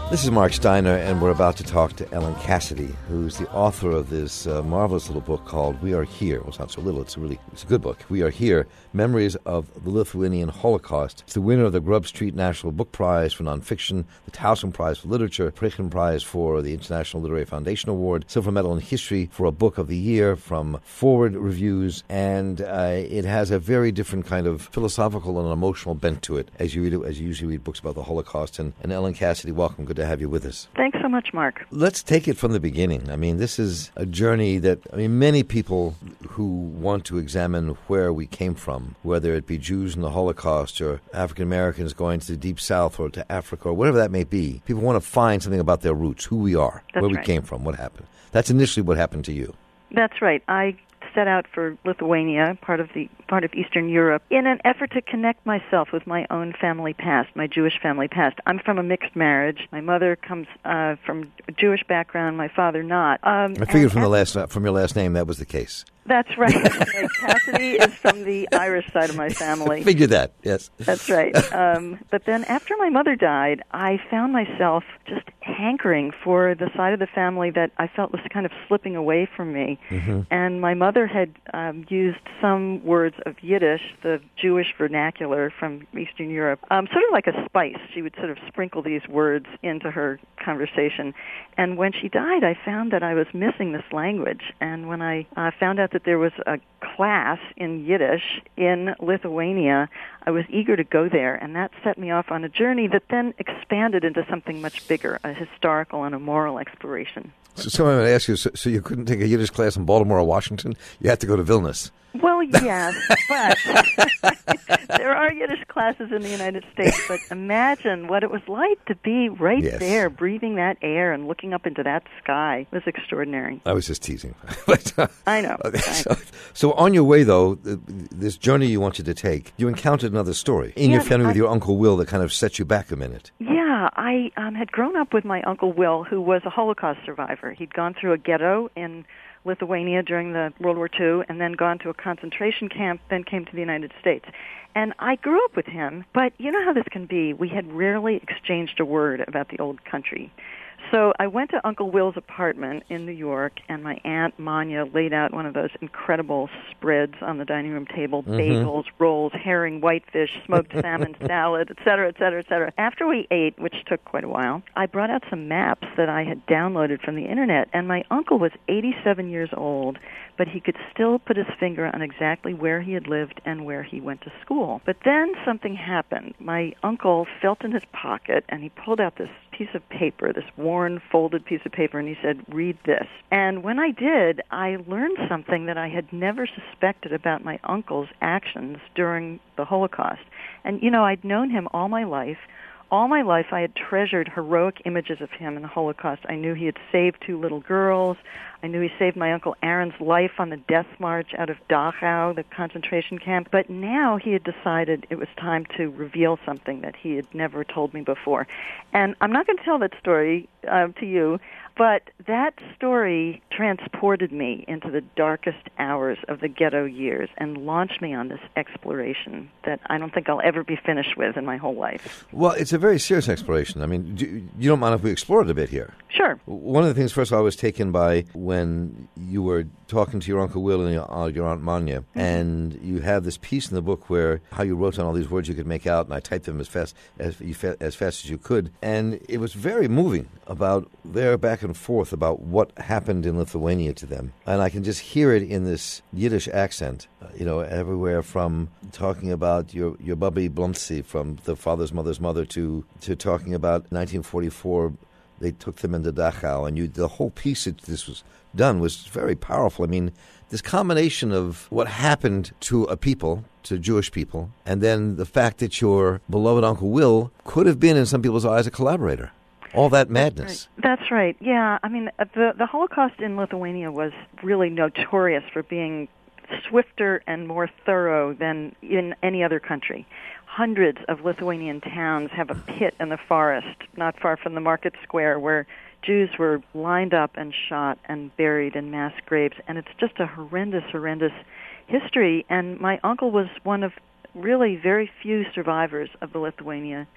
This is Mark Steiner, and we're about to talk to Ellen Cassidy, who's the author of this marvelous little book called We Are Here. Well, it's not so little, it's a good book. We Are Here, Memories of the Lithuanian Holocaust. It's the winner of the Grub Street National Book Prize for Nonfiction, the Towson Prize for Literature, Prychen Prize for the International Literary Foundation Award, Silver Medal in History for a Book of the Year from Forward Reviews, and it has a very different kind of philosophical and emotional bent to it as you usually read books about the Holocaust. And Ellen Cassidy, welcome. Good to have you with us. Thanks so much, Mark. Let's take it from the beginning. I mean, this is a journey that, many people who want to examine where we came from, whether it be Jews in the Holocaust or African Americans going to the Deep South or to Africa or whatever that may be, people want to find something about their roots, who we are, That's where right. we came from, what happened. That's initially what happened to you. That's right. I set out for Lithuania, part of Eastern Europe, in an effort to connect myself with my own family past, my Jewish family past. I'm from a mixed marriage. My mother comes from a Jewish background, my father not. I figured from your last name that was the case. That's right. Cassidy is from the Irish side of my family. Figured that, yes. That's right. But then after my mother died, I found myself just hankering for the side of the family that I felt was kind of slipping away from me. Mm-hmm. And my mother had used some words of Yiddish, the Jewish vernacular from Eastern Europe, sort of like a spice. She would sort of sprinkle these words into her conversation. And when she died, I found that I was missing this language. And when I found out that there was a class in Yiddish in Lithuania, I was eager to go there, and that set me off on a journey that then expanded into something much bigger, a historical and a moral exploration. So I'm going to ask you, so you couldn't take a Yiddish class in Baltimore or Washington? You had to go to Vilnius. Well, yes, but there are Yiddish classes in the United States, but imagine what it was like to be right there, breathing that air and looking up into that sky. It was extraordinary. I was just teasing. I know. So on your way, though, this journey you wanted to take, you encountered another story in your family with your Uncle Will that kind of set you back a minute. Yeah, I had grown up with my Uncle Will, who was a Holocaust survivor. He'd gone through a ghetto in Lithuania during the World War II and then gone to a concentration camp, then came to the United States. And I grew up with him, but you know how this can be. We had rarely exchanged a word about the old country. So I went to Uncle Will's apartment in New York, and my Aunt Manya laid out one of those incredible spreads on the dining room table, bagels, rolls, herring, whitefish, smoked salmon, salad, et cetera, et cetera, et cetera. After we ate, which took quite a while, I brought out some maps that I had downloaded from the Internet, and my uncle was 87 years old, but he could still put his finger on exactly where he had lived and where he went to school. But then something happened. My uncle felt in his pocket, and he pulled out this piece of paper, this worn, folded piece of paper, and he said, "Read this." And when I did, I learned something that I had never suspected about my uncle's actions during the Holocaust. And, I'd known him all my life. All my life, I had treasured heroic images of him in the Holocaust. I knew he had saved 2 little girls. I knew he saved my Uncle Aaron's life on the death march out of Dachau, the concentration camp. But now he had decided it was time to reveal something that he had never told me before. And I'm not going to tell that story to you, but that story transported me into the darkest hours of the ghetto years and launched me on this exploration that I don't think I'll ever be finished with in my whole life. Well, it's a very serious exploration. I mean, you don't mind if we explore it a bit here? Sure. One of the things, first of all, I was taken by when you were talking to your Uncle Will and your Aunt Manya, and you have this piece in the book where how you wrote down all these words you could make out, and I typed them as fast as you could, and it was very moving about their back and forth about what happened in Lithuania to them, and I can just hear it in this Yiddish accent, everywhere from talking about your Bubby Blumsey from the father's mother's mother to talking about 1944. They took them into Dachau, and the whole piece that this was done was very powerful. I mean, this combination of what happened to a people, to Jewish people, and then the fact that your beloved Uncle Will could have been, in some people's eyes, a collaborator. All that madness. That's right. Yeah, I mean, the Holocaust in Lithuania was really notorious for being swifter and more thorough than in any other country. Hundreds of Lithuanian towns have a pit in the forest not far from the market square where Jews were lined up and shot and buried in mass graves. And it's just a horrendous, horrendous history. And my uncle was one of really very few survivors of the Lithuania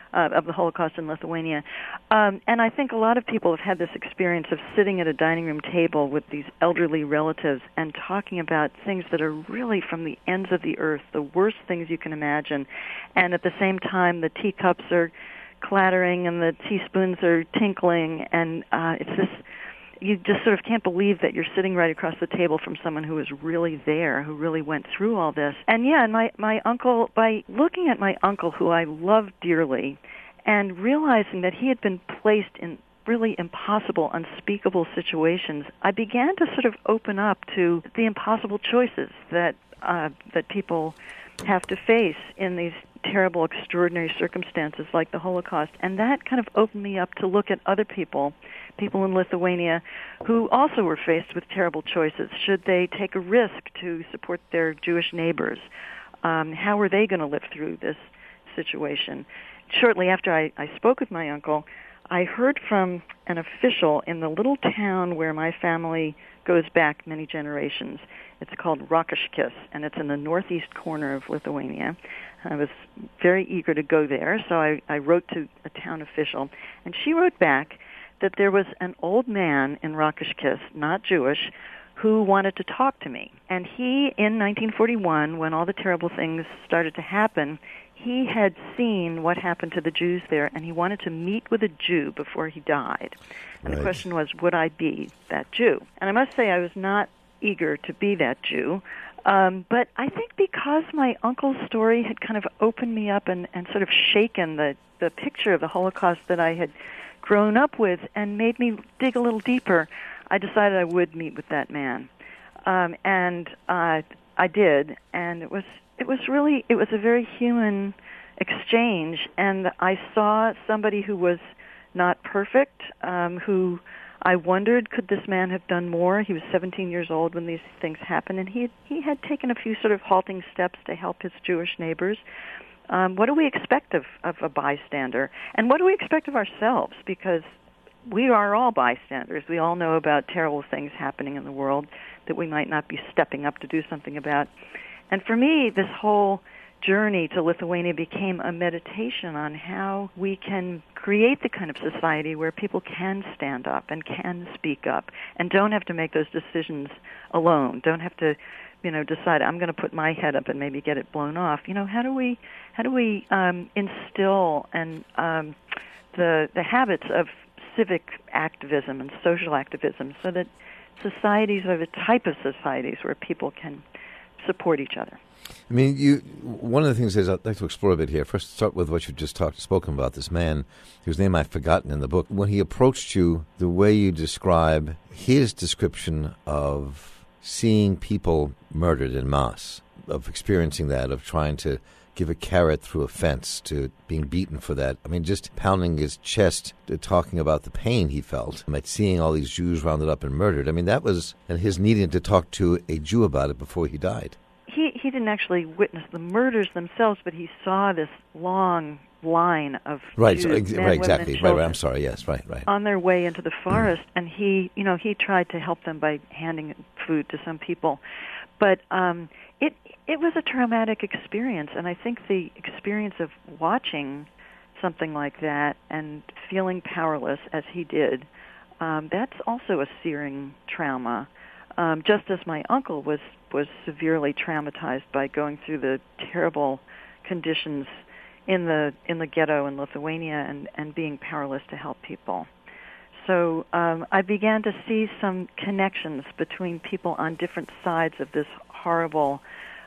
of the Holocaust in Lithuania. And I think a lot of people have had this experience of sitting at a dining room table with these elderly relatives and talking about things that are really from the ends of the earth, the worst things you can imagine. And at the same time, the teacups are clattering and the teaspoons are tinkling, and it's this, you just sort of can't believe that you're sitting right across the table from someone who is really there, who really went through all this. And yeah, my uncle, by looking at my uncle, who I loved dearly, and realizing that he had been placed in really impossible, unspeakable situations, I began to sort of open up to the impossible choices that people have to face in these terrible, extraordinary circumstances like the Holocaust. And that kind of opened me up to look at other people in Lithuania who also were faced with terrible choices. Should they take a risk to support their Jewish neighbors? How were they going to live through this situation? Shortly after I spoke with my uncle, I heard from an official in the little town where my family goes back many generations. It's called Rokiškis, and it's in the northeast corner of Lithuania. I was very eager to go there, so I wrote to a town official, and she wrote back that there was an old man in Rokiškis, not Jewish, who wanted to talk to me. And he, in 1941, when all the terrible things started to happen, he had seen what happened to the Jews there, and he wanted to meet with a Jew before he died. And the question was, would I be that Jew? And I must say I was not eager to be that Jew, but I think because my uncle's story had kind of opened me up and sort of shaken the picture of the Holocaust that I had grown up with and made me dig a little deeper, I decided I would meet with that man. And I did, and it was a very human exchange, and I saw somebody who was not perfect, who I wondered, could this man have done more? He was 17 years old when these things happened, and he had taken a few sort of halting steps to help his Jewish neighbors. What do we expect of a bystander? And what do we expect of ourselves? Because we are all bystanders. We all know about terrible things happening in the world that we might not be stepping up to do something about. And for me, this whole journey to Lithuania became a meditation on how we can create the kind of society where people can stand up and can speak up and don't have to make those decisions alone, don't have to, decide I'm going to put my head up and maybe get it blown off. How do we instill and the habits of civic activism and social activism so that societies are the type of societies where people can support each other. I mean, one of the things is I'd like to explore a bit here. First, start with what you just spoken about, this man whose name I've forgotten in the book. When he approached you, the way you describe his description of seeing people murdered en masse, of experiencing that, of trying to give a carrot through a fence, to being beaten for that. I mean, just pounding his chest, talking about the pain he felt at seeing all these Jews rounded up and murdered. I mean, that was, and his needing to talk to a Jew about it before he died. He didn't actually witness the murders themselves, but he saw this long line of Jews, men, exactly. Women, Right. I'm sorry. Yes. Right. On their way into the forest, and he tried to help them by handing food to some people, but it was a traumatic experience, and I think the experience of watching something like that and feeling powerless as he did, that's also a searing trauma. Just as my uncle was severely traumatized by going through the terrible conditions in the ghetto in Lithuania and being powerless to help people. So I began to see some connections between people on different sides of this horrible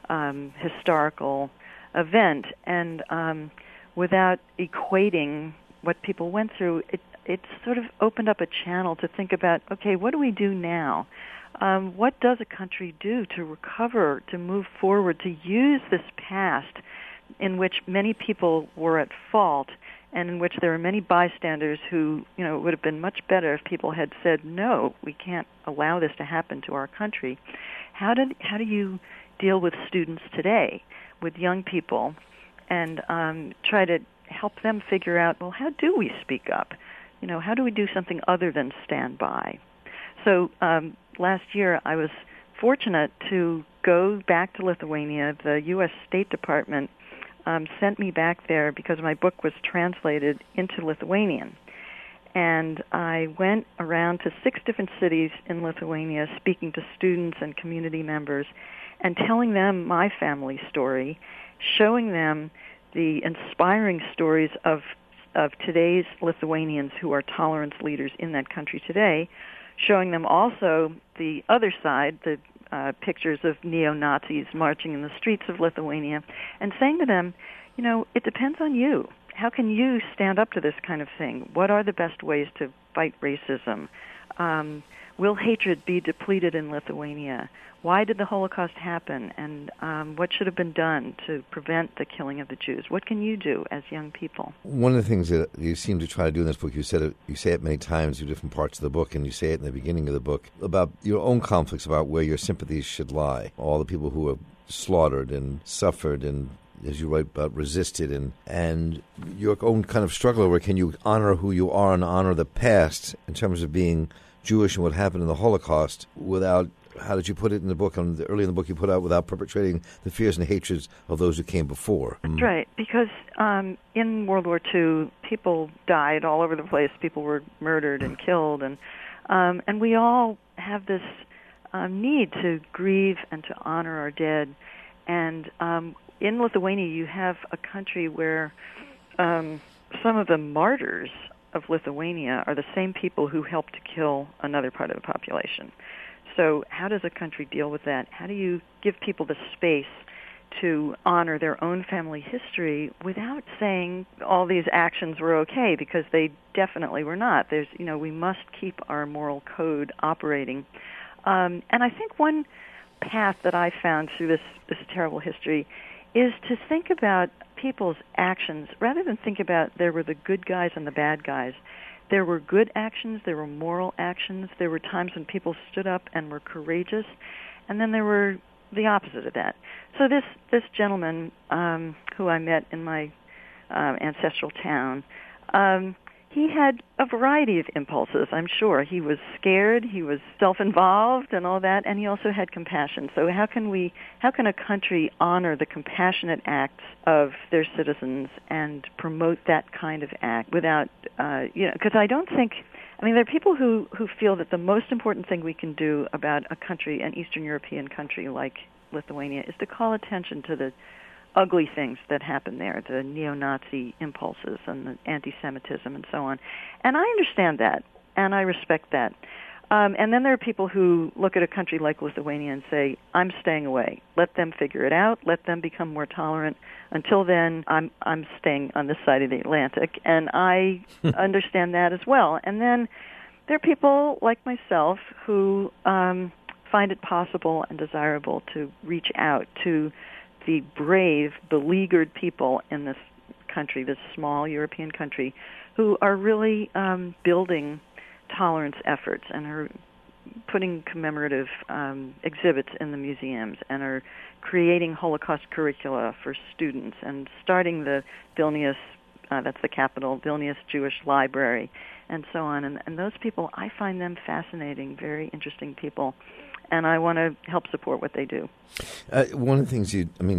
historical event, and without equating what people went through, it sort of opened up a channel to think about, okay, what do we do now? What does a country do to recover, to move forward, to use this past in which many people were at fault and in which there were many bystanders who, it would have been much better if people had said, no, we can't allow this to happen to our country. How do you deal with students today, with young people, and try to help them figure out, well, how do we speak up? How do we do something other than stand by? So last year I was fortunate to go back to Lithuania. The U.S. State Department sent me back there because my book was translated into Lithuanian. And I went around to 6 different cities in Lithuania speaking to students and community members and telling them my family story, showing them the inspiring stories of today's Lithuanians who are tolerance leaders in that country today, showing them also the other side, the pictures of neo-Nazis marching in the streets of Lithuania, and saying to them, you know, it depends on you. How can you stand up to this kind of thing? What are the best ways to fight racism? Will hatred be depleted in Lithuania? Why did the Holocaust happen? And what should have been done to prevent the killing of the Jews? What can you do as young people? One of the things that you seem to try to do in this book, you say it many times in different parts of the book, and you say it in the beginning of the book, about your own conflicts, about where your sympathies should lie. All the people who were slaughtered and suffered and, as you write about, resisted, and your own kind of struggle where can you honor who you are and honor the past in terms of being Jewish and what happened in the Holocaust without, how did you put it in the book, early in the book you put out, without perpetrating the fears and hatreds of those who came before? That's right, because in World War II, people died all over the place. People were murdered and killed, and we all have this need to grieve and to honor our dead. And in Lithuania, you have a country where some of the martyrs of Lithuania are the same people who helped to kill another part of the population. So how does a country deal with that? How do you give people the space to honor their own family history without saying all these actions were okay, because they definitely were not? We must keep our moral code operating. And I think one path that I found through this terrible history is to think about people's actions rather than think about there were the good guys and the bad guys. There were good actions, there were moral actions, there were times when people stood up and were courageous, and then there were the opposite of that. So this gentleman who I met in my ancestral town, he had a variety of impulses, I'm sure. He was scared, he was self-involved and all that, and he also had compassion. So how can a country honor the compassionate acts of their citizens and promote that kind of act without, because I don't think, there are people who feel that the most important thing we can do about a country, an Eastern European country like Lithuania, is to call attention to the ugly things that happen there, the neo-Nazi impulses and the anti-Semitism and so on. And I understand that, and I respect that. And then there are people who look at a country like Lithuania and say, I'm staying away. Let them figure it out. Let them become more tolerant. Until then, I'm staying on this side of the Atlantic. And I understand that as well. And then there are people like myself who find it possible and desirable to reach out to the brave, beleaguered people in this country, this small European country, who are really building tolerance efforts and are putting commemorative exhibits in the museums and are creating Holocaust curricula for students and starting the Vilnius, that's the capital, Vilnius Jewish Library, and so on. And those people, I find them fascinating, very interesting people, and I want to help support what they do. One of the things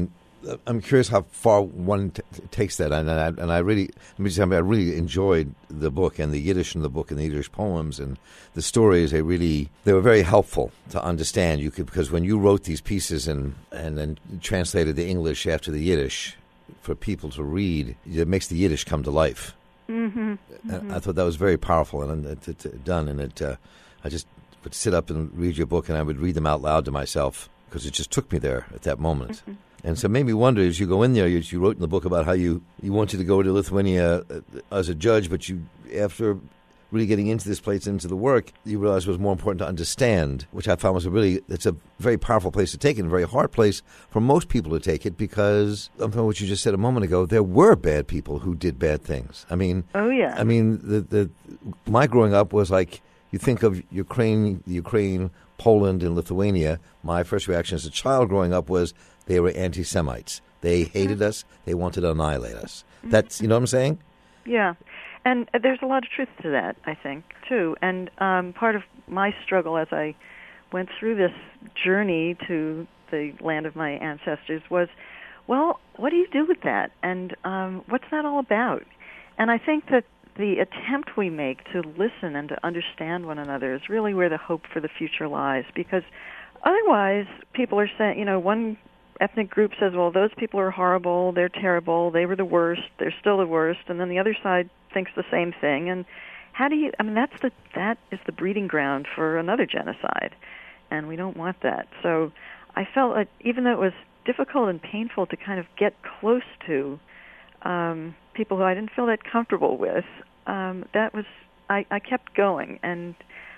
I'm curious how far one takes that, and I really, let me just tell you, I really enjoyed the book and the Yiddish in the book and the Yiddish poems and the stories. They were very helpful to understand. Because when you wrote these pieces and then translated the English after the Yiddish for people to read, it makes the Yiddish come to life. Mm-hmm. Mm-hmm. I thought that was very powerful and done. And I just would sit up and read your book, and I would read them out loud to myself because it just took me there at that moment. Mm-hmm. And so it made me wonder, as you go in there, you wrote in the book about how you wanted to go to Lithuania as a judge, but after really getting into this place, into the work, you realized it was more important to understand, which I found it's a very powerful place to take it, and a very hard place for most people to take it, because, what you just said a moment ago, there were bad people who did bad things. Oh, yeah. My growing up was like, you think of Ukraine, Poland, and Lithuania. My first reaction as a child growing up was they were anti-Semites. They hated us. They wanted to annihilate us. That's, you know what I'm saying? Yeah. And there's a lot of truth to that, I think, too. And part of my struggle as I went through this journey to the land of my ancestors was well, what do you do with that? And what's that all about? And I think that the attempt we make to listen and to understand one another is really where the hope for the future lies, because otherwise people are saying, one ethnic group says, well, those people are horrible, they're terrible, they were the worst, they're still the worst, and then the other side thinks the same thing. And how do you, that is the breeding ground for another genocide, and we don't want that. So I felt that even though it was difficult and painful to kind of get close to people who I didn't feel that comfortable with, I kept going, and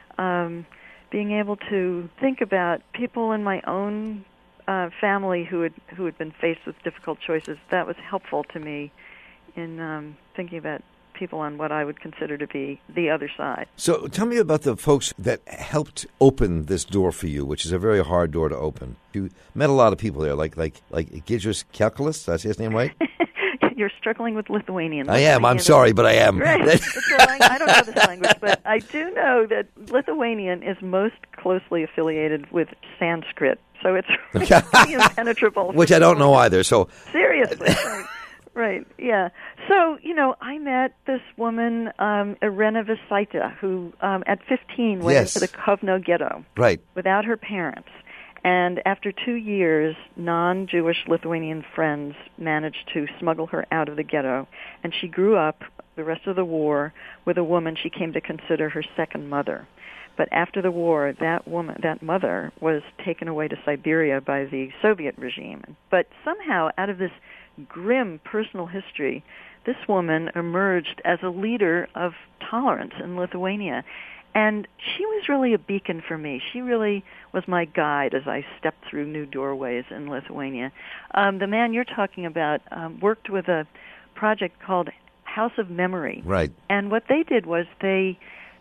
being able to think about people in my own family who had been faced with difficult choices, that was helpful to me in thinking about people on what I would consider to be the other side. So tell me about the folks that helped open this door for you, which is a very hard door to open. You met a lot of people there, like Giedrius Kalkulis, did I say his name right? You're struggling with Lithuanian. I am. I'm sorry, but I am. Right. I don't know this language, but I do know that Lithuanian is most closely affiliated with Sanskrit, so it's really impenetrable. Which I don't know either. So seriously, right? Yeah. So I met this woman, Irena Visaita, who at 15 went into the Kovno ghetto, right, without her parents. And after 2 years, non-Jewish Lithuanian friends managed to smuggle her out of the ghetto. And she grew up the rest of the war with a woman she came to consider her second mother. But after the war, that mother was taken away to Siberia by the Soviet regime. But somehow, out of this grim personal history, this woman emerged as a leader of tolerance in Lithuania. And she was really a beacon for me. She really was my guide as I stepped through new doorways in Lithuania. The man you're talking about worked with a project called House of Memory. Right. And what they did was they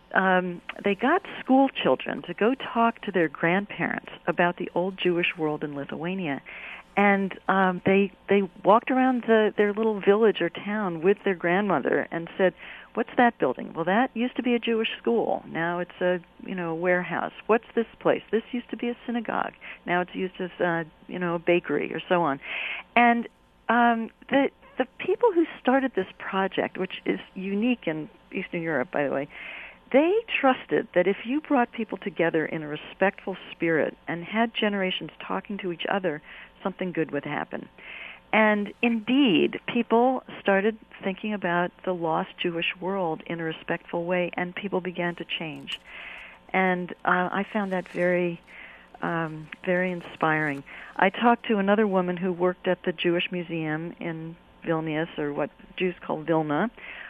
got school children to go talk to their grandparents about the old Jewish world in Lithuania. And they walked around their little village or town with their grandmother and said, "What's that building?" "Well, that used to be a Jewish school. Now it's a warehouse." "What's this place?" "This used to be a synagogue. Now it's used as a bakery," or so on. And the people who started this project, which is unique in Eastern Europe, by the way, they trusted that if you brought people together in a respectful spirit and had generations talking to each other, something good would happen. And indeed, people started thinking about the lost Jewish world in a respectful way, and people began to change. And I found that very, very inspiring. I talked to another woman who worked at the Jewish Museum in Vilnius, or what Jews call Vilna,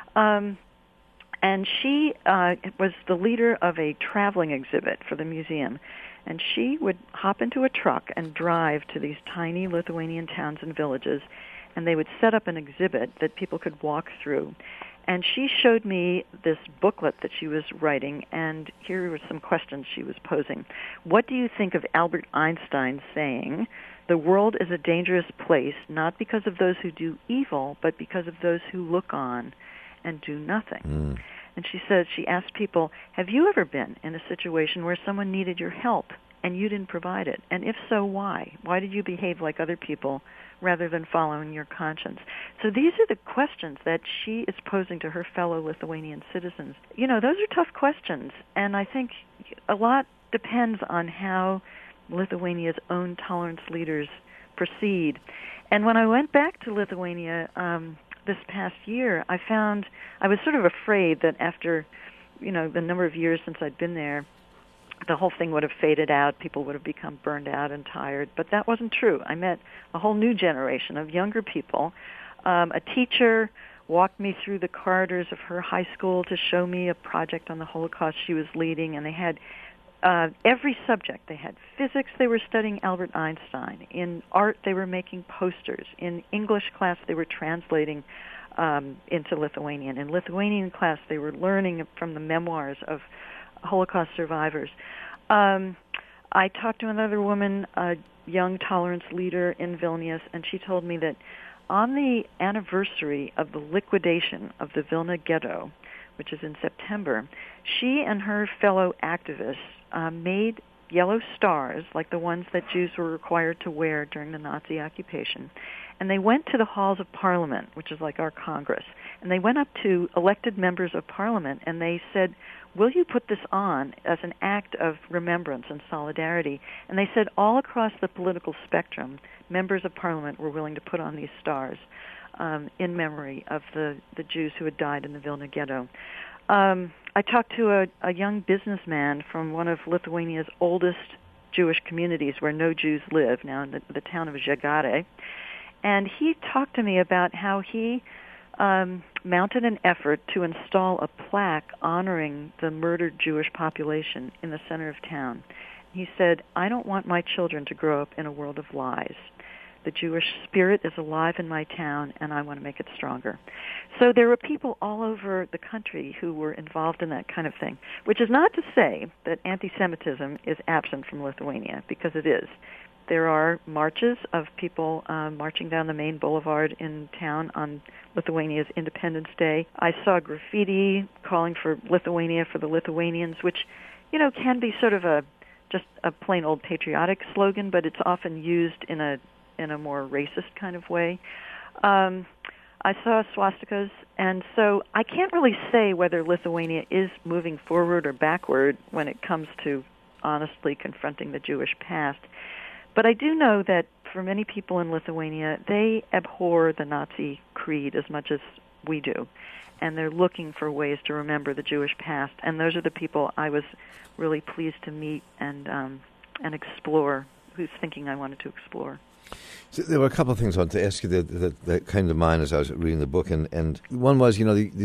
and she was the leader of a traveling exhibit for the museum. And she would hop into a truck and drive to these tiny Lithuanian towns and villages, and they would set up an exhibit that people could walk through. And she showed me this booklet that she was writing, and here were some questions she was posing. What do you think of Albert Einstein saying, "The world is a dangerous place, not because of those who do evil, but because of those who look on and do nothing"? And she said, she asked people, "Have you ever been in a situation where someone needed your help and you didn't provide it? And if so, why? Why did you behave like other people rather than following your conscience?" So these are the questions that she is posing to her fellow Lithuanian citizens. Those are tough questions, and I think a lot depends on how Lithuania's own tolerance leaders proceed. And when I went back to Lithuania this past year, I found I was sort of afraid that after, the number of years since I'd been there, the whole thing would have faded out, people would have become burned out and tired, but that wasn't true. I met a whole new generation of younger people. A teacher walked me through the corridors of her high school to show me a project on the Holocaust she was leading, and they had every subject. They had physics, they were studying Albert Einstein. In art, they were making posters. In English class, they were translating into Lithuanian. In Lithuanian class, they were learning from the memoirs of Holocaust survivors. I talked to another woman, a young tolerance leader in Vilnius, and she told me that on the anniversary of the liquidation of the Vilna ghetto, which is in September, she and her fellow activists made yellow stars, like the ones that Jews were required to wear during the Nazi occupation. And they went to the halls of Parliament, which is like our Congress, and they went up to elected members of Parliament and they said, will you put this on as an act of remembrance and solidarity? And they said all across the political spectrum, members of Parliament were willing to put on these stars in memory of the Jews who had died in the Vilna Ghetto. I talked to a young businessman from one of Lithuania's oldest Jewish communities where no Jews live, now in the town of Žagarė. And he talked to me about how he mounted an effort to install a plaque honoring the murdered Jewish population in the center of town. He said, I don't want my children to grow up in a world of lies. The Jewish spirit is alive in my town, and I want to make it stronger. So there were people all over the country who were involved in that kind of thing, which is not to say that anti-Semitism is absent from Lithuania, because it is. There are marches of people marching down the main boulevard in town on Lithuania's Independence Day. I saw graffiti calling for Lithuania for the Lithuanians, which, can be sort of just a plain old patriotic slogan, but it's often used in a more racist kind of way. I saw swastikas, and so I can't really say whether Lithuania is moving forward or backward when it comes to honestly confronting the Jewish past. But I do know that for many people in Lithuania, they abhor the Nazi creed as much as we do, and they're looking for ways to remember the Jewish past. And those are the people I was really pleased to meet and explore, whose thinking I wanted to explore. So there were a couple of things I wanted to ask you that came to mind as I was reading the book, and one was,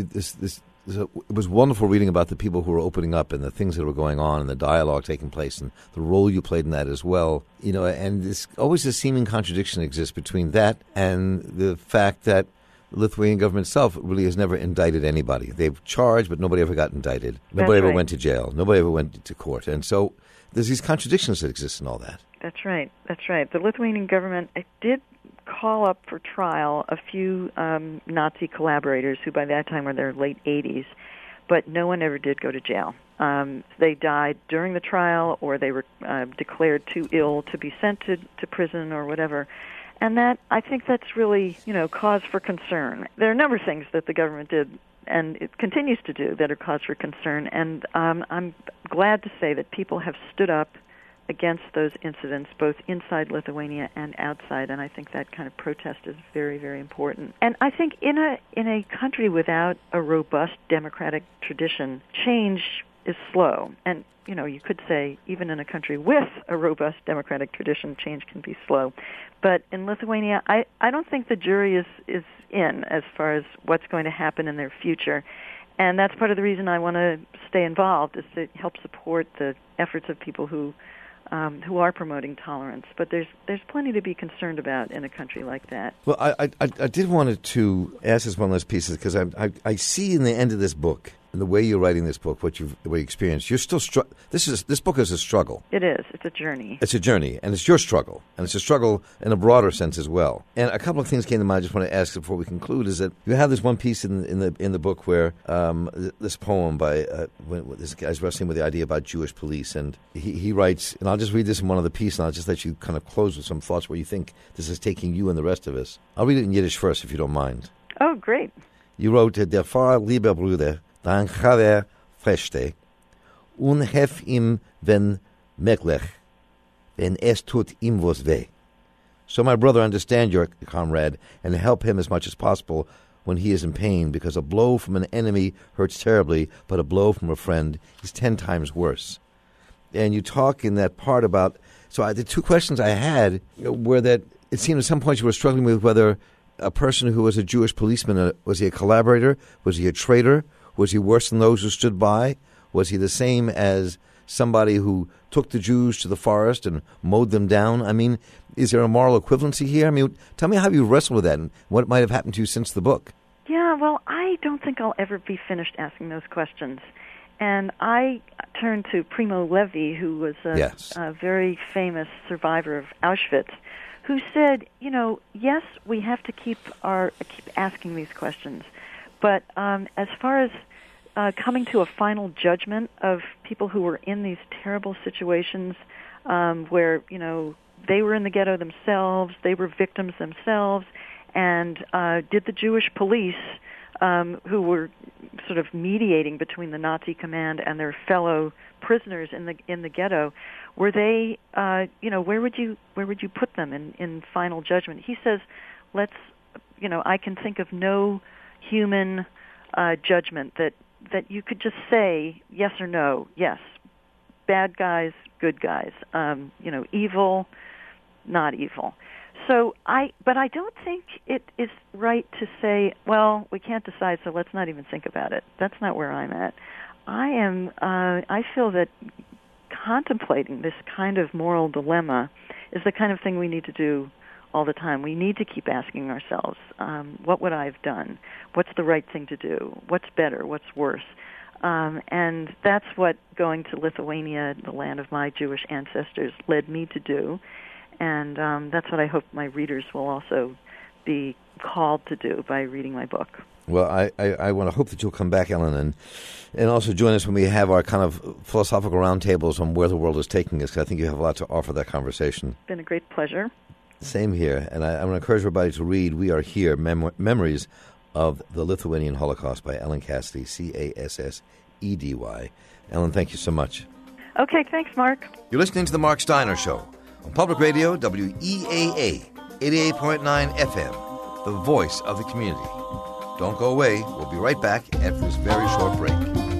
it was wonderful reading about the people who were opening up and the things that were going on and the dialogue taking place and the role you played in that as well. And this always a seeming contradiction exists between that and the fact that the Lithuanian government itself really has never indicted anybody. They've charged, but nobody ever got indicted. Nobody ever went to jail. Nobody ever went to court. And so there's these contradictions that exist in all that. That's right. The Lithuanian government did call up for trial a few Nazi collaborators who by that time were in their late 80s, but no one ever did go to jail. They died during the trial, or they were declared too ill to be sent to prison or whatever. And I think that's really, cause for concern. There are a number of things that the government did, and it continues to do, that are cause for concern. And I'm glad to say that people have stood up against those incidents, both inside Lithuania and outside, and I think that kind of protest is very, very important. And I think in a country without a robust democratic tradition, change is slow. And, you could say even in a country with a robust democratic tradition, change can be slow. But in Lithuania, I don't think the jury is in as far as what's going to happen in their future. And that's part of the reason I want to stay involved, is to help support the efforts of people who are promoting tolerance. But there's plenty to be concerned about in a country like that. Well, I did want to ask this one of those pieces, because I see in the end of this book, and the way you're writing this book, the way you experienced, you're still this book is a struggle. It is. It's a journey. It's a journey, and it's your struggle, and it's a struggle in a broader sense as well. And a couple of things came to mind I just want to ask before we conclude, is that you have this one piece in the book where this poem by this guy's wrestling with the idea about Jewish police, and he writes, and I'll just read this in one of the pieces, and I'll just let you kind of close with some thoughts where you think this is taking you and the rest of us. I'll read it in Yiddish first, if you don't mind. Oh, great. You wrote, Der Pfarrer, lieber Bruder, dein Chaver versteh, und helf ihm, wenn möglich, wenn es tut ihm was weh. So, my brother, understand your comrade, and help him as much as possible when he is in pain, because a blow from an enemy hurts terribly, but a blow from a friend is 10 times worse. And you talk in that part about, so the two questions I had were that it seemed at some point you were struggling with whether a person who was a Jewish policeman, was he a collaborator? Was he a traitor? Was he worse than those who stood by? Was he the same as somebody who took the Jews to the forest and mowed them down? I mean, is there a moral equivalency here? I mean, tell me how you wrestled with that and what might have happened to you since the book. Yeah, well, I don't think I'll ever be finished asking those questions. And I turned to Primo Levi, who was a very famous survivor of Auschwitz, who said, yes, we have to keep asking these questions. But as far as coming to a final judgment of people who were in these terrible situations where, they were in the ghetto themselves, they were victims themselves, and did the Jewish police, who were sort of mediating between the Nazi command and their fellow prisoners in the ghetto, were they, where would you put them in final judgment? He says, I can think of no human judgment that you could just say yes or no. Yes, bad guys, good guys. Evil, not evil. But I don't think it is right to say, well, we can't decide, so let's not even think about it. That's not where I'm at. I feel that contemplating this kind of moral dilemma is the kind of thing we need to do all the time. We need to keep asking ourselves, what would I have done? What's the right thing to do? What's better? What's worse? And that's what going to Lithuania, the land of my Jewish ancestors, led me to do. And that's what I hope my readers will also be called to do by reading my book. Well, I want to hope that you'll come back, Ellen, and also join us when we have our kind of philosophical roundtables on where the world is taking us, because I think you have a lot to offer that conversation. It's been a great pleasure. Same here. And I want to encourage everybody to read We Are Here, Memories of the Lithuanian Holocaust by Ellen Cassedy, Cassedy. Ellen, thank you so much. Okay, thanks, Mark. You're listening to The Mark Steiner Show on Public Radio, WEAA, 88.9 FM, the voice of the community. Don't go away. We'll be right back after this very short break.